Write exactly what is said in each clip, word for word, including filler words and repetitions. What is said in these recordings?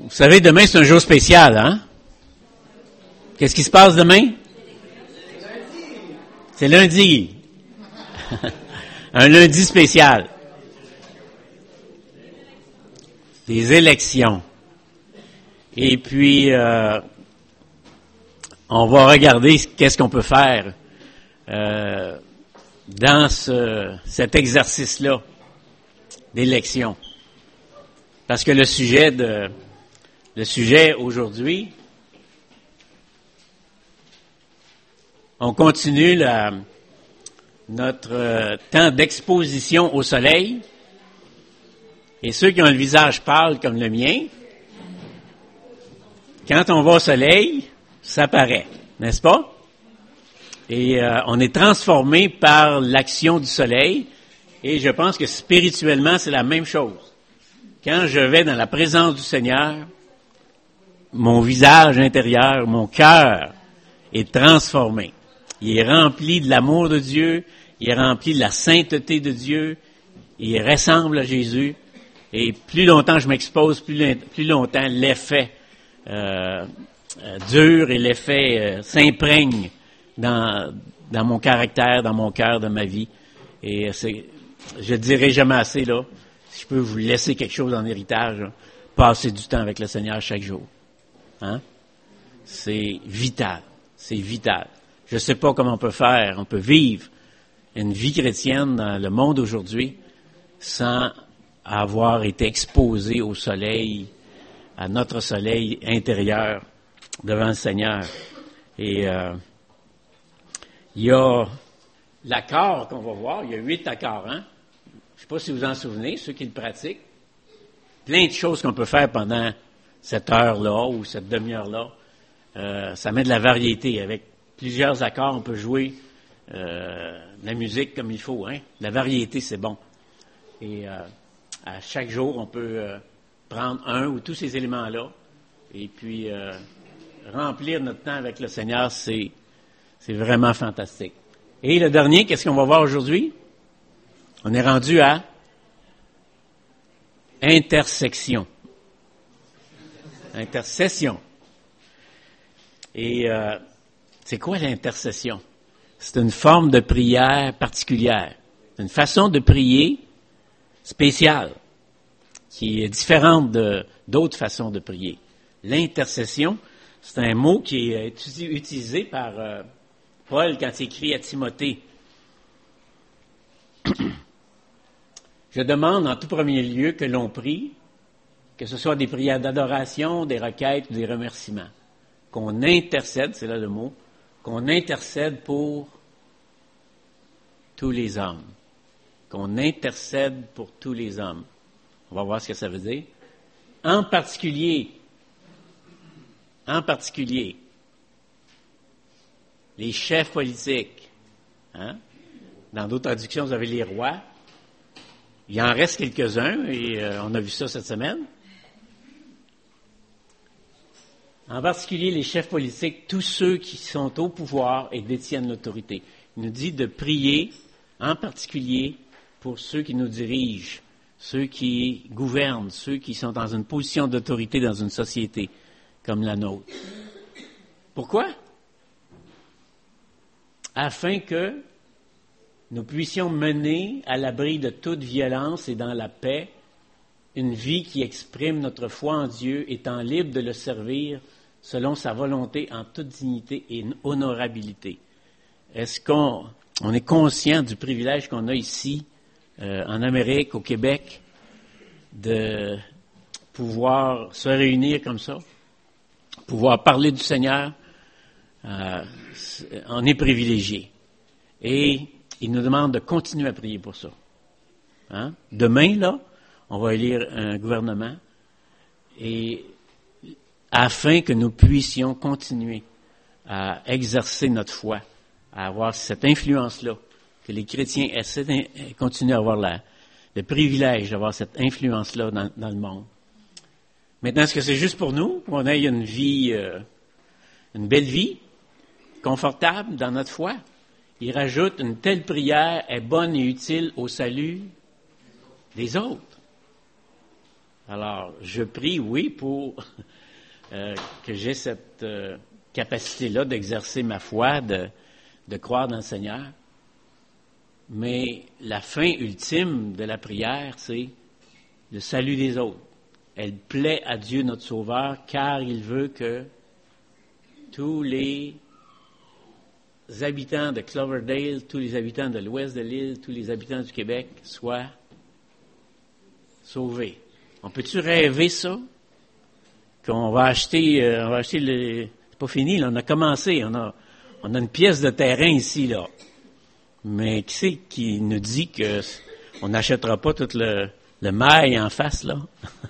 Vous savez, demain, c'est un jour spécial, hein? Qu'est-ce qui se passe demain? C'est lundi. Un lundi spécial. Des élections. Et puis, euh, on va regarder qu'est-ce qu'on peut faire euh, dans ce, cet exercice-là d'élection. Parce que le sujet de le sujet aujourd'hui, on continue la, notre euh, temps d'exposition au soleil. Et ceux qui ont le visage pâle comme le mien, quand on va au soleil, ça paraît, n'est-ce pas? Et euh, on est transformé par l'action du soleil. Et je pense que spirituellement, c'est la même chose. Quand je vais dans la présence du Seigneur, mon visage intérieur, mon cœur est transformé. Il est rempli de l'amour de Dieu, il est rempli de la sainteté de Dieu, il ressemble à Jésus. Et plus longtemps je m'expose, plus, plus longtemps l'effet euh, euh, dure et l'effet euh, s'imprègne dans, dans mon caractère, dans mon cœur, dans ma vie. Et c'est, je ne dirai jamais assez, là, si je peux vous laisser quelque chose en héritage, là, passez du temps avec le Seigneur chaque jour. Hein? C'est vital, c'est vital. Je ne sais pas comment on peut faire, on peut vivre une vie chrétienne dans le monde aujourd'hui sans avoir été exposé au soleil, à notre soleil intérieur devant le Seigneur. Et euh, il y a l'accord qu'on va voir, il y a huit accords, hein? Je ne sais pas si vous en souvenez, ceux qui le pratiquent. Plein de choses qu'on peut faire pendant cette heure-là ou cette demi-heure-là. Euh, ça met de la variété. Avec plusieurs accords, on peut jouer euh, la musique comme il faut. Hein? La variété, c'est bon. Et euh, à chaque jour, on peut euh, prendre un ou tous ces éléments-là et puis euh, remplir notre temps avec le Seigneur. C'est, c'est vraiment fantastique. Et le dernier, qu'est-ce qu'on va voir aujourd'hui? On est rendu à intersection. Intercession. Et euh, c'est quoi l'intercession? C'est une forme de prière particulière. Une façon de prier spéciale qui est différente de, d'autres façons de prier. L'intercession, c'est un mot qui est utilisé par euh, Paul quand il écrit à Timothée. Je demande en tout premier lieu que l'on prie, que ce soit des prières d'adoration, des requêtes ou des remerciements, qu'on intercède, c'est là le mot, qu'on intercède pour tous les hommes. Qu'on intercède pour tous les hommes. On va voir ce que ça veut dire. En particulier, en particulier, les chefs politiques. Hein? Dans d'autres traductions, vous avez les rois. Il en reste quelques-uns, et euh, on a vu ça cette semaine. En particulier, les chefs politiques, tous ceux qui sont au pouvoir et détiennent l'autorité. Il nous dit de prier, en particulier, pour ceux qui nous dirigent, ceux qui gouvernent, ceux qui sont dans une position d'autorité dans une société comme la nôtre. Pourquoi? Afin que nous puissions mener à l'abri de toute violence et dans la paix une vie qui exprime notre foi en Dieu, étant libre de le servir selon sa volonté en toute dignité et honorabilité. Est-ce qu'on on est conscient du privilège qu'on a ici, euh, en Amérique, au Québec, de pouvoir se réunir comme ça, pouvoir parler du Seigneur? Euh, on est privilégié. Et il nous demande de continuer à prier pour ça. Hein? Demain, là, on va élire un gouvernement et afin que nous puissions continuer à exercer notre foi, à avoir cette influence-là, que les chrétiens essaient de continuer à avoir la, le privilège d'avoir cette influence-là dans, dans le monde. Maintenant, est-ce que c'est juste pour nous, qu'on ait une vie, euh, une belle vie, confortable dans notre foi? Il rajoute, une telle prière est bonne et utile au salut des autres. Alors, je prie, oui, pour euh, que j'ai cette euh, capacité-là d'exercer ma foi, de, de croire dans le Seigneur. Mais la fin ultime de la prière, c'est le salut des autres. Elle plaît à Dieu notre Sauveur, car il veut que tous les habitants de Cloverdale, tous les habitants de l'ouest de l'île, tous les habitants du Québec soient sauvés. On peut-tu rêver ça? Qu'on va acheter, euh, on va acheter le... C'est pas fini, là, on a commencé, on a, on a une pièce de terrain ici, là. Mais qui c'est qui nous dit que on n'achètera pas tout le, le mail en face, là?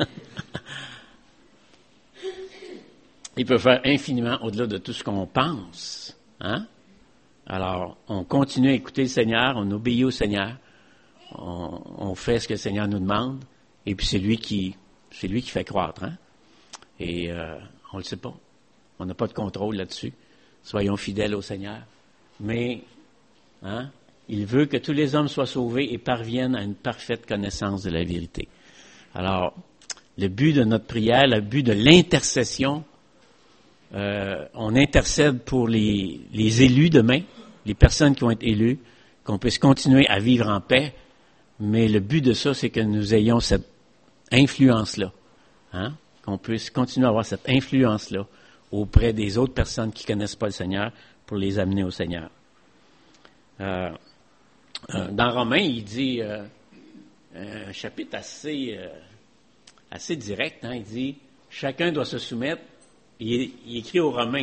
Il peut faire infiniment au-delà de tout ce qu'on pense, hein? Alors, on continue à écouter le Seigneur, on obéit au Seigneur, on, on fait ce que le Seigneur nous demande, et puis c'est lui qui, c'est lui qui fait croître, hein? Et euh, on le sait pas, on n'a pas de contrôle là-dessus. Soyons fidèles au Seigneur. Mais, hein, il veut que tous les hommes soient sauvés et parviennent à une parfaite connaissance de la vérité. Alors, le but de notre prière, le but de l'intercession, euh, on intercède pour les, les élus demain, les personnes qui vont être élues, qu'on puisse continuer à vivre en paix, mais le but de ça, c'est que nous ayons cette influence-là, hein, qu'on puisse continuer à avoir cette influence-là auprès des autres personnes qui ne connaissent pas le Seigneur pour les amener au Seigneur. Euh, euh, dans Romains, il dit, euh, un chapitre assez, euh, assez direct, hein, il dit, chacun doit se soumettre. Il, il écrit aux Romains.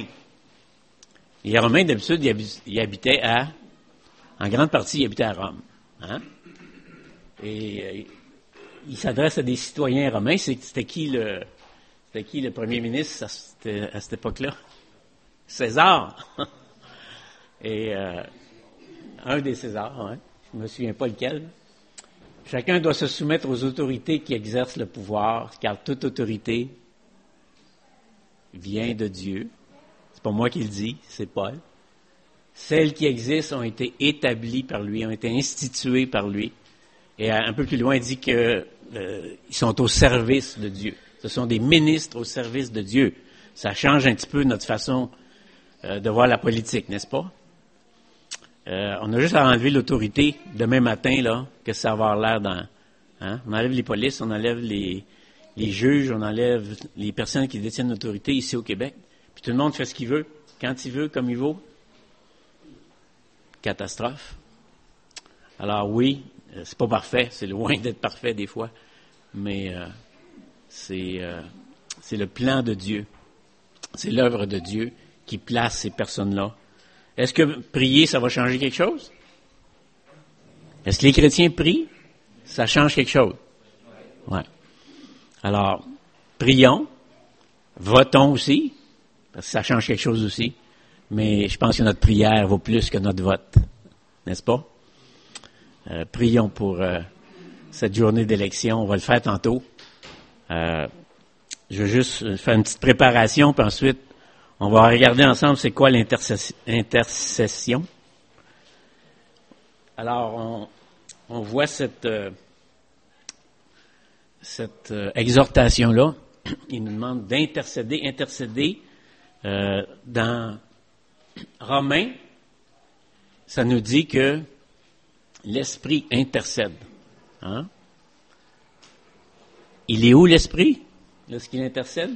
Et les Romains, d'habitude, ils habitaient à, en grande partie, ils habitaient à Rome. Hein? Et euh, il s'adresse à des citoyens romains. C'était qui le, c'était qui le premier ministre à cette, à cette époque-là? César. Et euh, un des Césars, hein? Je ne me souviens pas lequel. Chacun doit se soumettre aux autorités qui exercent le pouvoir, car toute autorité vient de Dieu. C'est pas moi qui le dis, c'est Paul. Celles qui existent ont été établies par lui, ont été instituées par lui. Et un peu plus loin, il dit qu'ils euh, sont au service de Dieu. Ce sont des ministres au service de Dieu. Ça change un petit peu notre façon euh, de voir la politique, n'est-ce pas? Euh, on a juste à enlever l'autorité demain matin, là, que ça va avoir l'air dans... Hein? On enlève les polices, on enlève les... les juges, on enlève les personnes qui détiennent l'autorité ici au Québec. Puis tout le monde fait ce qu'il veut, quand il veut, comme il veut. Catastrophe. Alors oui, euh, c'est pas parfait, c'est loin d'être parfait des fois, mais euh, c'est, euh, c'est le plan de Dieu. C'est l'œuvre de Dieu qui place ces personnes-là. Est-ce que prier, ça va changer quelque chose? Est-ce que les chrétiens prient? Ça change quelque chose? Ouais. Alors, prions, votons aussi, parce que ça change quelque chose aussi, mais je pense que notre prière vaut plus que notre vote, n'est-ce pas? Euh, prions pour euh, cette journée d'élection, on va le faire tantôt. Euh, je vais juste faire une petite préparation, puis ensuite, on va regarder ensemble c'est quoi l'intercession. Alors, on, on voit cette... Euh, cette euh, exhortation-là, il nous demande d'intercéder, intercéder euh, dans Romains, ça nous dit que l'Esprit intercède. Hein? Il est où l'Esprit lorsqu'il intercède?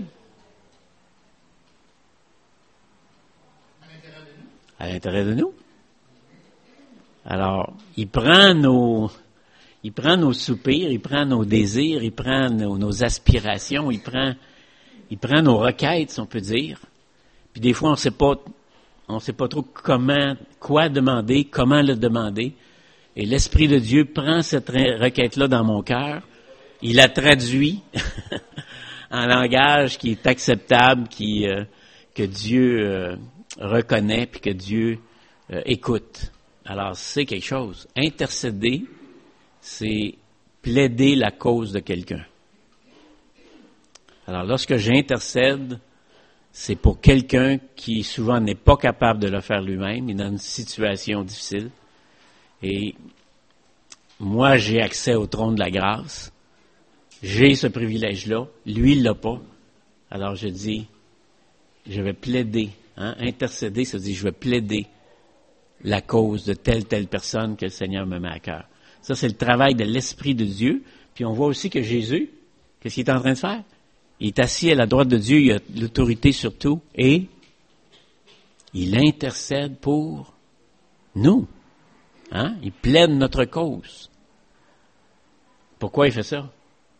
À l'intérieur de nous. Alors, il prend nos... Il prend nos soupirs, il prend nos désirs, il prend nos, nos aspirations, il prend, il prend nos requêtes, si on peut dire. Puis des fois, on sait pas, on sait pas trop comment, quoi demander, comment le demander. Et l'Esprit de Dieu prend cette requête-là dans mon cœur, il la traduit en langage qui est acceptable, qui, euh, que Dieu euh, reconnaît, puis que Dieu euh, écoute. Alors, c'est quelque chose. Intercéder, c'est plaider la cause de quelqu'un. Alors, lorsque j'intercède, c'est pour quelqu'un qui souvent n'est pas capable de le faire lui-même, il est dans une situation difficile. Et moi, j'ai accès au trône de la grâce J'ai ce privilège-là, lui, il l'a pas. Alors je dis, je vais plaider, hein, intercéder, ça veut dire je vais plaider la cause de telle, telle personne que le Seigneur me met à cœur. Ça, c'est le travail de l'Esprit de Dieu. Puis on voit aussi que Jésus, qu'est-ce qu'il est en train de faire? Il est assis à la droite de Dieu, il a l'autorité sur tout, et il intercède pour nous. Hein? Il plaide notre cause. Pourquoi il fait ça?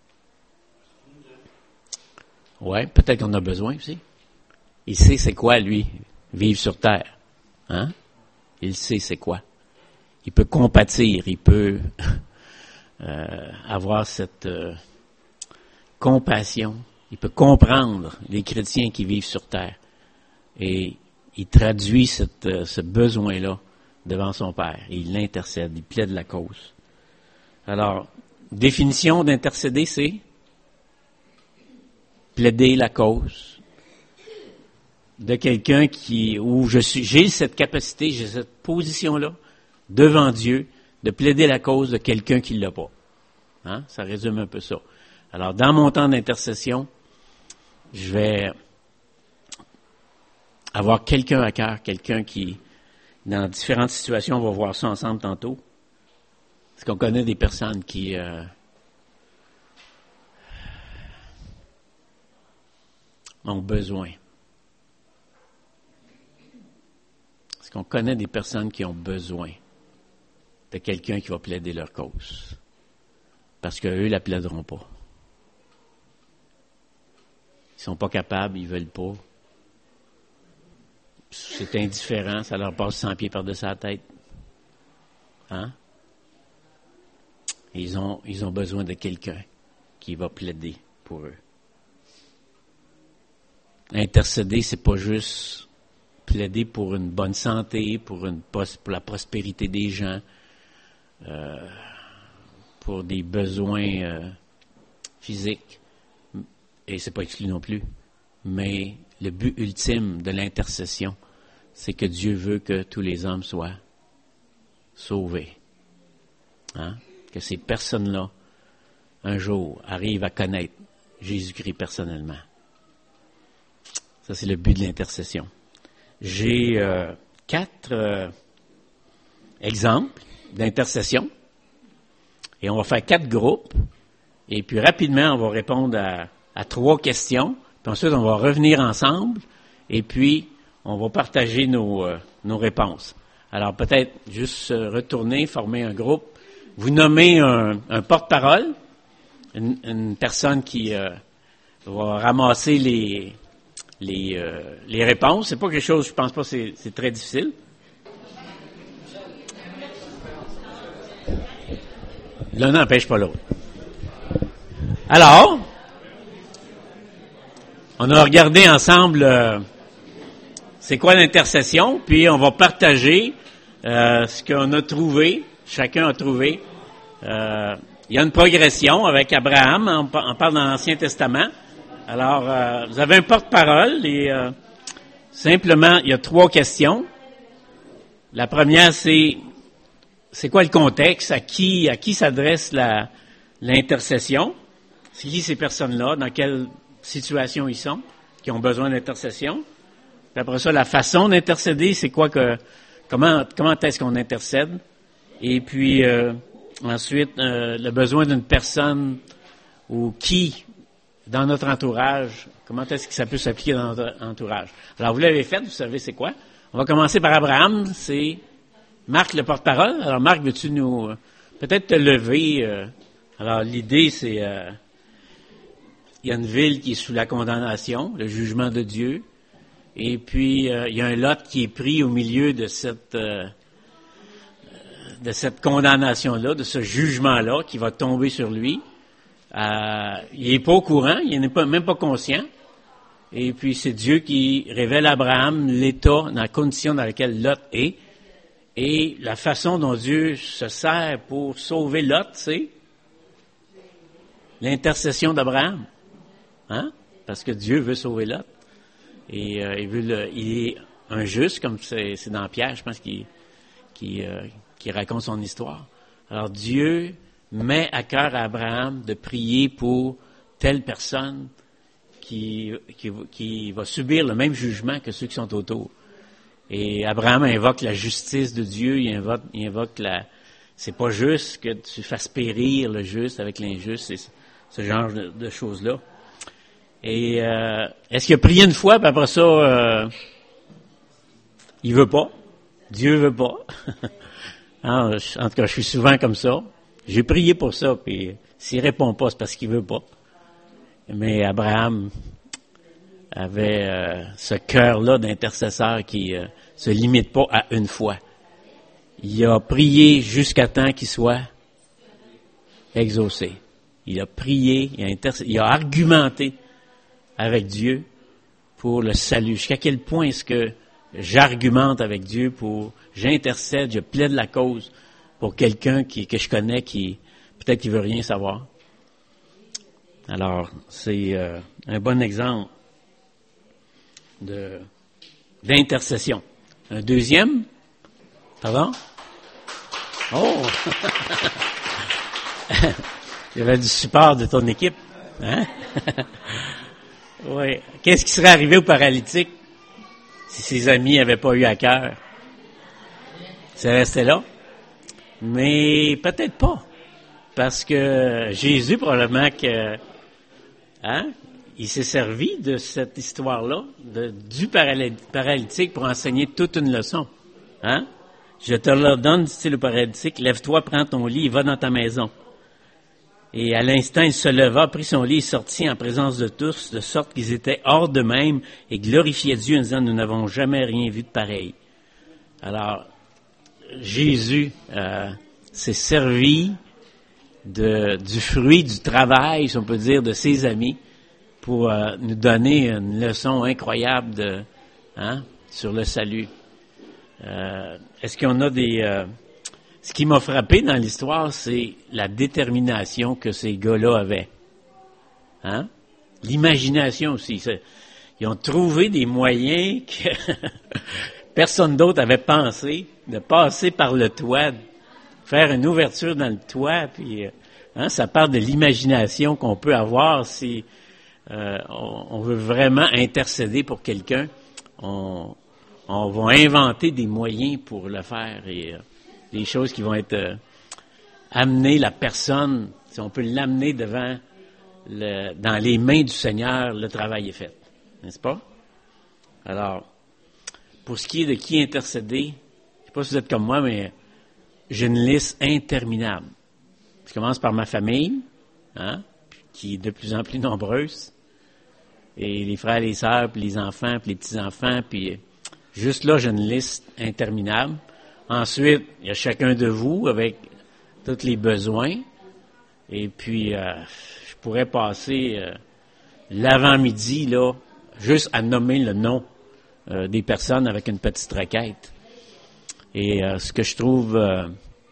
Ouais, peut-être qu'on a besoin aussi. Il sait c'est quoi, lui, vivre sur terre. Hein? Il sait c'est quoi. Il peut compatir, il peut euh, avoir cette euh, compassion. Il peut comprendre les chrétiens qui vivent sur terre. Et il traduit cette, euh, ce besoin-là devant son Père. Et il l'intercède, il plaide la cause. Alors, définition d'intercéder, c'est plaider la cause de quelqu'un qui, où je suis, j'ai cette capacité, j'ai cette position-là devant Dieu de plaider la cause de quelqu'un qui ne l'a pas. Hein? Ça résume un peu ça. Alors, dans mon temps d'intercession, je vais avoir quelqu'un à cœur, quelqu'un qui, dans différentes situations, on va voir ça ensemble tantôt. Est-ce qu'on connaît des personnes qui euh, ont besoin? Est-ce qu'on connaît des personnes qui ont besoin de quelqu'un qui va plaider leur cause? Parce qu'eux ne la plaideront pas. Ils sont pas capables, ils veulent pas. C'est indifférent, ça leur passe cent pieds par-dessus la tête. Hein? Ils ont, ils ont besoin de quelqu'un qui va plaider pour eux. Intercéder, c'est pas juste plaider pour une bonne santé, pour, une, pour la prospérité des gens, euh, pour des besoins euh, physiques. Et c'est pas exclu non plus. Mais le but ultime de l'intercession, c'est que Dieu veut que tous les hommes soient sauvés. Hein? Que ces personnes-là, un jour, arrivent à connaître Jésus-Christ personnellement. Ça, c'est le but de l'intercession. J'ai euh, quatre euh, exemples d'intercession. Et on va faire quatre groupes. Et puis, rapidement, on va répondre à, à trois questions. Puis ensuite, on va revenir ensemble. Et puis, on va partager nos, euh, nos réponses. Alors, peut-être juste euh, retourner, former un groupe. Vous nommez un, un porte-parole, une, une personne qui euh, va ramasser les, les, euh, les réponses. C'est pas quelque chose, je pense pas, c'est, c'est très difficile. L'un n'empêche pas l'autre. Alors, on a regardé ensemble euh, c'est quoi l'intercession, puis on va partager euh, ce qu'on a trouvé, chacun a trouvé. Euh, il y a une progression avec Abraham, on, on parle dans l'Ancien Testament. Alors, euh, vous avez un porte-parole et euh, simplement, il y a trois questions. La première, c'est c'est quoi le contexte, à qui à qui s'adresse la, l'intercession, c'est qui ces personnes-là, dans quelle situation ils sont, qui ont besoin d'intercession. Puis après ça, la façon d'intercéder, c'est quoi que comment comment est-ce qu'on intercède. Et puis euh, ensuite, euh, le besoin d'une personne ou qui dans notre entourage, comment est-ce que ça peut s'appliquer dans notre entourage. Alors vous l'avez fait, vous savez c'est quoi. On va commencer par Abraham, c'est Marc le porte-parole. Alors Marc, veux-tu nous euh, peut-être te lever euh, alors l'idée c'est euh, il y a une ville qui est sous la condamnation, le jugement de Dieu. Et puis, euh, il y a un Lot qui est pris au milieu de cette euh, de cette condamnation-là, de ce jugement-là qui va tomber sur lui. Euh, il n'est pas au courant, il n'est pas, même pas conscient. Et puis, c'est Dieu qui révèle à Abraham l'état, dans la condition dans laquelle Lot est. Et la façon dont Dieu se sert pour sauver Lot, c'est l'intercession d'Abraham. Hein? Parce que Dieu veut sauver Lot. Et euh, il, veut le, il est un juste, comme c'est, c'est dans Pierre, je pense, qui, qui, euh, qui raconte son histoire. Alors Dieu met à cœur à Abraham de prier pour telle personne qui, qui, qui va subir le même jugement que ceux qui sont autour. Et Abraham invoque la justice de Dieu, il invoque, il invoque la... C'est pas juste que tu fasses périr le juste avec l'injuste, c'est ce genre de, de choses-là. Et euh, est-ce qu'il a prié une fois, puis après ça, euh, il veut pas? Dieu veut pas. En tout cas, je suis souvent comme ça. J'ai prié pour ça, puis s'il répond pas, c'est parce qu'il veut pas. Mais Abraham avait euh, ce cœur-là d'intercesseur qui euh, se limite pas à une fois. Il a prié jusqu'à temps qu'il soit exaucé. Il a prié, il a, interc- il a argumenté avec Dieu pour le salut. Jusqu'à quel point est-ce que j'argumente avec Dieu pour, j'intercède, je plaide la cause pour quelqu'un qui, que je connais qui, peut-être qui veut rien savoir. Alors, c'est euh, un bon exemple de, d'intercession. Un deuxième? Pardon? Oh! Il y avait du support de ton équipe. Hein? Oui. Qu'est-ce qui serait arrivé au paralytique si ses amis n'avaient pas eu à cœur? C'est resté là? Mais peut-être pas. Parce que Jésus, probablement que, hein, il s'est servi de cette histoire-là, de, du paralytique pour enseigner toute une leçon. Hein? Je te le donne, dit-il au paralytique, lève-toi, prends ton lit et va dans ta maison. Et à l'instant, il se leva, prit son lit et sortit en présence de tous, de sorte qu'ils étaient hors d'eux-mêmes et glorifiaient Dieu en disant, nous n'avons jamais rien vu de pareil. Alors, Jésus euh, s'est servi de, du fruit du travail, si on peut dire, de ses amis pour euh, nous donner une leçon incroyable de, hein, sur le salut. Euh, est-ce qu'on a des... Euh, ce qui m'a frappé dans l'histoire, c'est la détermination que ces gars-là avaient. Hein? L'imagination aussi. C'est, ils ont trouvé des moyens que personne d'autre avait pensé, de passer par le toit, de faire une ouverture dans le toit, puis hein, ça part de l'imagination qu'on peut avoir si euh, on, on veut vraiment intercéder pour quelqu'un. On, on va inventer des moyens pour le faire et euh, des choses qui vont être euh, amener la personne, si on peut l'amener devant, le, dans les mains du Seigneur, le travail est fait, n'est-ce pas? Alors, pour ce qui est de qui intercéder, je ne sais pas si vous êtes comme moi, mais j'ai une liste interminable. Je commence par ma famille, hein, qui est de plus en plus nombreuse, et les frères, les sœurs, puis les enfants, puis les petits-enfants, puis juste là, j'ai une liste interminable. Ensuite, il y a chacun de vous avec tous les besoins. Et puis, euh, je pourrais passer euh, l'avant-midi, là, juste à nommer le nom euh, des personnes avec une petite requête. Et euh, ce que je trouve euh,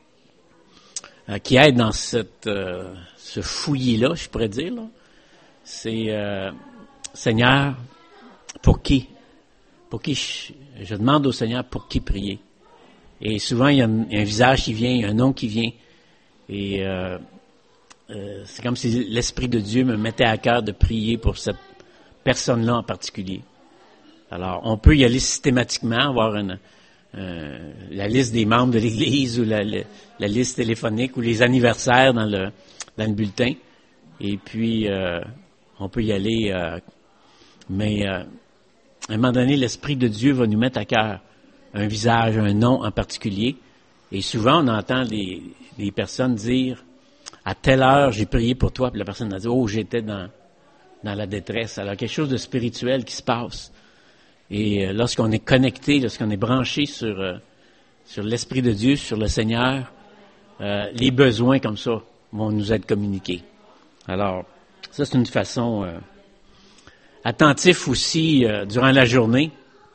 euh, qui aide dans cette, euh, ce fouillis-là, je pourrais dire, là, c'est euh, Seigneur, pour qui? Pour qui je, je demande au Seigneur pour qui prier. Et souvent, il y a un, un visage qui vient, il y a un nom qui vient. Et euh, euh, c'est comme si l'Esprit de Dieu me mettait à cœur de prier pour cette personne-là en particulier. Alors, on peut y aller systématiquement, avoir une, euh, la liste des membres de l'Église ou la, la, la liste téléphonique ou les anniversaires dans le, dans le bulletin. Et puis, euh, on peut y aller. Euh, mais euh, à un moment donné, l'Esprit de Dieu va nous mettre à cœur un visage, un nom en particulier. Et souvent, on entend des, des personnes dire « À telle heure, j'ai prié pour toi. » Puis la personne a dit « Oh, j'étais dans, dans la détresse. » Alors, quelque chose de spirituel qui se passe. Et euh, lorsqu'on est connecté, lorsqu'on est branché sur, euh, sur l'Esprit de Dieu, sur le Seigneur, euh, les besoins comme ça vont nous être communiqués. Alors, ça, c'est une façon euh, attentif aussi euh, durant la journée.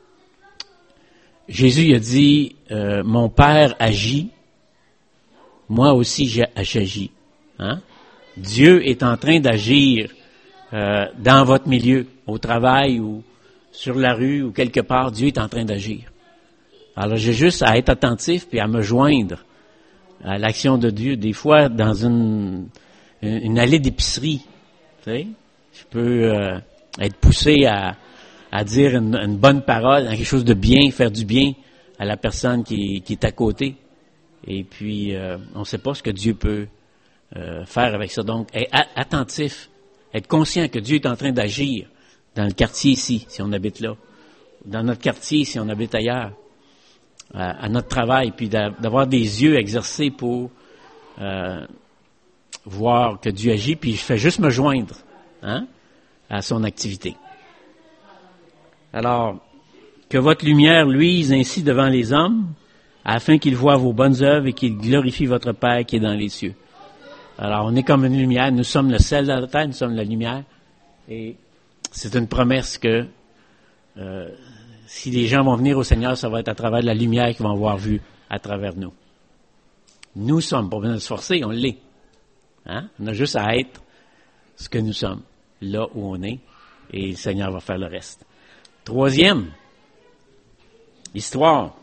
Jésus a dit, euh, mon Père agit, moi aussi j'agis. Hein? Dieu est en train d'agir euh, dans votre milieu, au travail ou sur la rue ou quelque part, Dieu est en train d'agir. Alors j'ai juste à être attentif puis à me joindre à l'action de Dieu. Des fois, dans une, une allée d'épicerie, tu sais, je peux euh, être poussé à, à dire une, une bonne parole, quelque chose de bien, faire du bien à la personne qui, qui est à côté. Et puis, euh, on ne sait pas ce que Dieu peut euh, faire avec ça. Donc, être attentif, être conscient que Dieu est en train d'agir dans le quartier ici, si on habite là, dans notre quartier, si on habite ailleurs, à, à notre travail, puis d'avoir des yeux exercés pour euh, voir que Dieu agit, puis je fais juste me joindre hein, à son activité. Alors, que votre lumière luise ainsi devant les hommes, afin qu'ils voient vos bonnes œuvres et qu'ils glorifient votre Père qui est dans les cieux. Alors, on est comme une lumière, nous sommes le sel de la terre, nous sommes la lumière, et c'est une promesse que euh, si les gens vont venir au Seigneur, ça va être à travers la lumière qu'ils vont avoir vue à travers nous. Nous sommes, pas besoin de se forcer, on l'est. Hein? On a juste à être ce que nous sommes, là où on est, et le Seigneur va faire le reste. Troisième, histoire.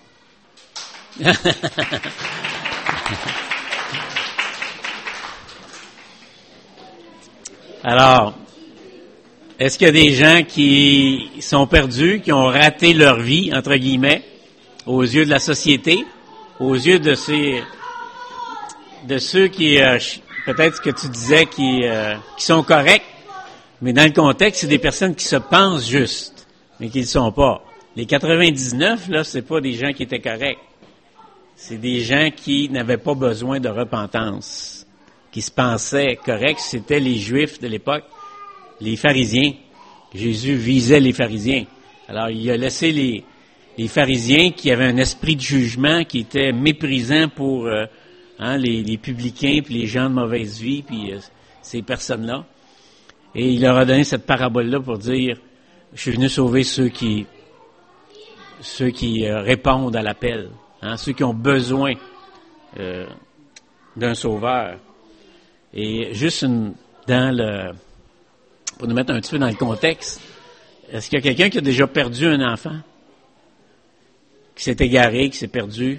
Alors, est-ce qu'il y a des gens qui sont perdus, qui ont raté leur vie, entre guillemets, aux yeux de la société, aux yeux de ces, de ceux qui, euh, peut-être que tu disais, qui, euh, qui sont corrects, mais dans le contexte, c'est des personnes qui se pensent justes, mais qui ne le sont pas. Les quatre-vingt-dix-neuf, là, c'est pas des gens qui étaient corrects. C'est des gens qui n'avaient pas besoin de repentance, qui se pensaient corrects. C'était les Juifs de l'époque, les pharisiens. Jésus visait les pharisiens. Alors, il a laissé les, les pharisiens qui avaient un esprit de jugement, qui était méprisant pour euh, hein, les, les publicains, puis les gens de mauvaise vie, puis euh, ces personnes-là. Et il leur a donné cette parabole-là pour dire, je suis venu sauver ceux qui, ceux qui euh, répondent à l'appel. Hein, ceux qui ont besoin euh, d'un sauveur. Et juste une, dans le, pour nous mettre un petit peu dans le contexte, est-ce qu'il y a quelqu'un qui a déjà perdu un enfant? Qui s'est égaré, qui s'est perdu?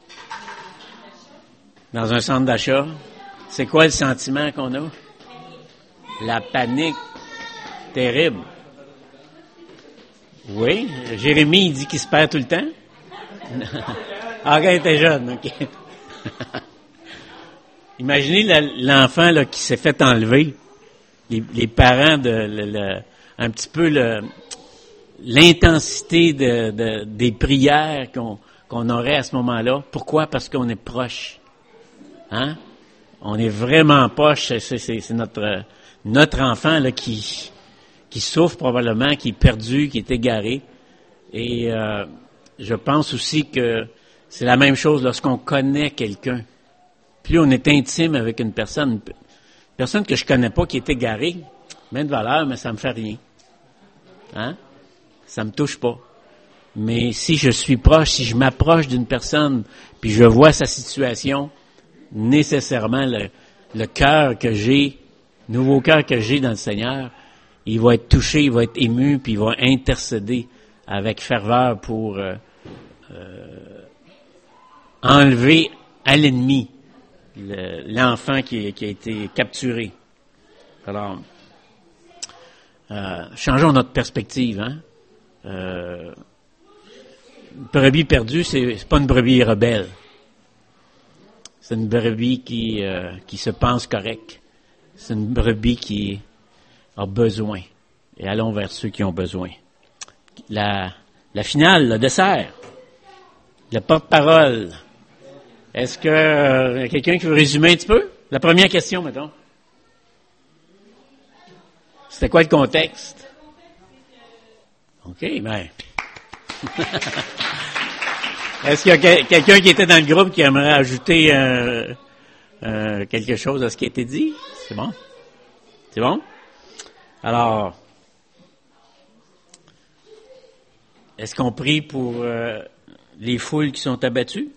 Dans un centre d'achat? C'est quoi le sentiment qu'on a? La panique terrible. Oui, Jérémie, il dit qu'il se perd tout le temps. Ah, quand il était jeune, OK. Imaginez la, l'enfant là, qui s'est fait enlever. Les, les parents, de, le, le, un petit peu le, l'intensité de, de, des prières qu'on, qu'on aurait à ce moment-là. Pourquoi? Parce qu'on est proche. Hein? On est vraiment proche. C'est, c'est, c'est notre, notre enfant là, qui, qui souffre probablement, qui est perdu, qui est égaré. Et euh, je pense aussi que c'est la même chose lorsqu'on connaît quelqu'un. Plus on est intime avec une personne, une personne que je connais pas qui est égarée, même de valeur, mais ça me fait rien. Hein? Ça me touche pas. Mais si je suis proche, si je m'approche d'une personne, puis je vois sa situation, nécessairement le, le cœur que j'ai, le nouveau cœur que j'ai dans le Seigneur, il va être touché, il va être ému, puis il va intercéder avec ferveur pour euh, euh, enlever à l'ennemi le, l'enfant qui, qui a été capturé. Alors, euh, changeons notre perspective. Hein? Euh, une brebis perdue, c'est, c'est pas une brebis rebelle. C'est une brebis qui, euh, qui se pense correcte. C'est une brebis qui a besoin. Et allons vers ceux qui ont besoin. La, la finale, le dessert, le porte-parole. Est-ce que euh, quelqu'un qui veut résumer un petit peu? La première question, mettons. C'était quoi le contexte? OK, ben. Est-ce qu'il y a que, quelqu'un qui était dans le groupe qui aimerait ajouter euh, euh, quelque chose à ce qui a été dit? C'est bon? C'est bon? Alors, est-ce qu'on prie pour euh, les foules qui sont abattues?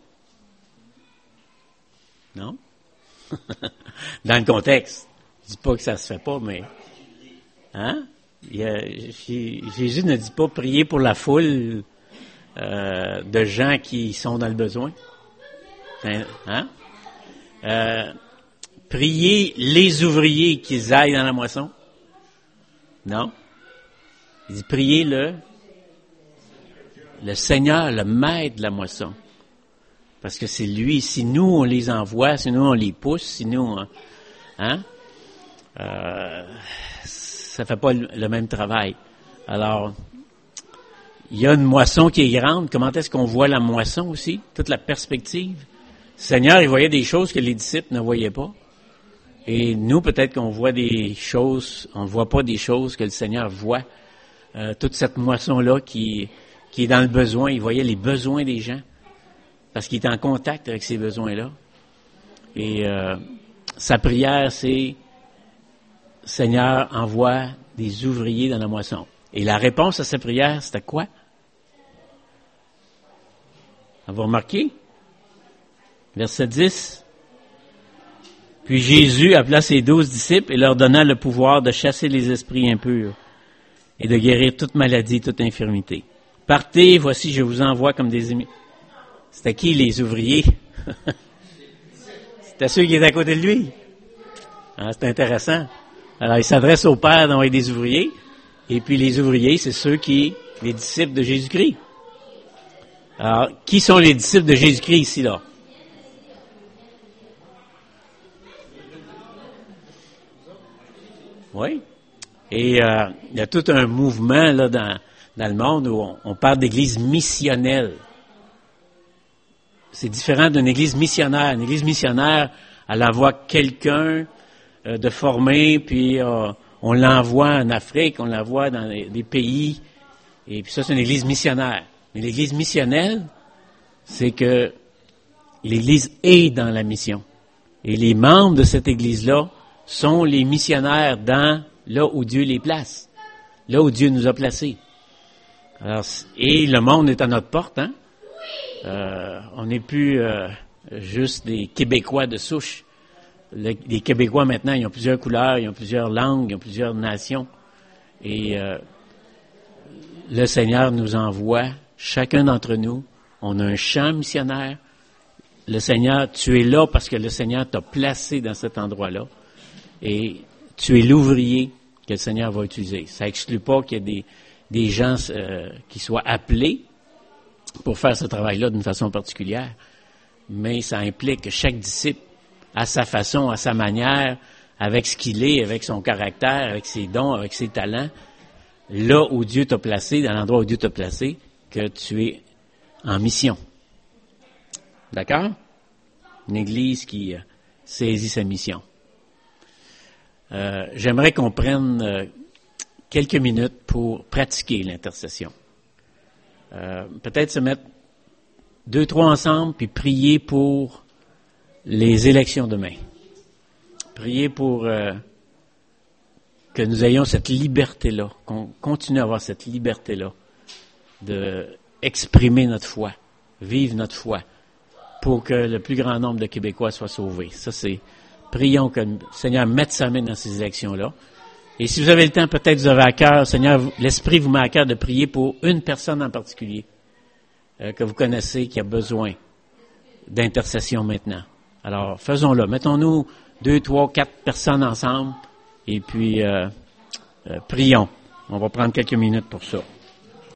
Non? Dans le contexte. Je dis pas que ça se fait pas, mais... Hein? Il y a, Jésus ne dit pas prier pour la foule euh, de gens qui sont dans le besoin. Hein? Euh, prier les ouvriers qu'ils aillent dans la moisson? Non. Il dit prier le, le Seigneur, le maître de la moisson. Parce que c'est lui, si nous on les envoie, si nous on les pousse, si nous, on, hein, euh, ça fait pas le, le même travail. Alors, il y a une moisson qui est grande. Comment est-ce qu'on voit la moisson aussi? Toute la perspective. Le Seigneur, il voyait des choses que les disciples ne voyaient pas. Et nous, peut-être qu'on voit des choses, on ne voit pas des choses que le Seigneur voit. Euh, toute cette moisson-là qui, qui est dans le besoin, il voyait les besoins des gens. Parce qu'il est en contact avec ces besoins-là. Et euh, sa prière, c'est « Seigneur, envoie des ouvriers dans la moisson ». Et la réponse à sa prière, c'était quoi? Vous remarquez? Verset dix. Puis Jésus appela ses douze disciples et leur donna le pouvoir de chasser les esprits impurs et de guérir toute maladie, toute infirmité. Partez, voici, je vous envoie comme des émis. C'était qui les ouvriers? C'était ceux qui étaient à côté de lui. Ah, c'est intéressant. Alors, il s'adresse au Père d'envoyer des ouvriers, et puis les ouvriers, c'est ceux qui, les disciples de Jésus-Christ. Alors, qui sont les disciples de Jésus-Christ ici, là? Oui. Et euh, il y a tout un mouvement là dans, dans le monde où on, on parle d'église missionnelle. C'est différent d'une église missionnaire. Une église missionnaire, elle envoie quelqu'un euh, de formé, puis euh, on l'envoie en Afrique, on l'envoie dans des, des pays, et puis ça, c'est une église missionnaire. Mais l'église missionnelle, c'est que l'église est dans la mission. Et les membres de cette église-là sont les missionnaires dans là où Dieu les place, là où Dieu nous a placés. Alors, et le monde est à notre porte, hein? Euh, on n'est plus euh, juste des Québécois de souche. Le, les Québécois, maintenant, ils ont plusieurs couleurs, ils ont plusieurs langues, ils ont plusieurs nations. Et euh, le Seigneur nous envoie, chacun d'entre nous, on a un champ missionnaire. Le Seigneur, tu es là parce que le Seigneur t'a placé dans cet endroit-là. Et tu es l'ouvrier que le Seigneur va utiliser. Ça n'exclut pas qu'il y ait des, des gens euh, qui soient appelés pour faire ce travail-là d'une façon particulière, mais ça implique que chaque disciple, à sa façon, à sa manière, avec ce qu'il est, avec son caractère, avec ses dons, avec ses talents, là où Dieu t'a placé, dans l'endroit où Dieu t'a placé, que tu es en mission. D'accord? Une église qui euh, saisit sa mission. Euh, j'aimerais qu'on prenne euh, quelques minutes pour pratiquer l'intercession. Euh, peut-être se mettre deux, trois ensemble, puis prier pour les élections demain. Prier pour euh, que nous ayons cette liberté-là, qu'on continue à avoir cette liberté-là de exprimer notre foi, vivre notre foi, pour que le plus grand nombre de Québécois soient sauvés. Ça, c'est, prions que le Seigneur mette sa main dans ces élections-là. Et si vous avez le temps, peut-être vous avez à cœur, Seigneur, l'Esprit vous met à cœur de prier pour une personne en particulier euh, que vous connaissez qui a besoin d'intercession maintenant. Alors, faisons-le. Mettons-nous deux, trois, quatre personnes ensemble et puis euh, euh, prions. On va prendre quelques minutes pour ça.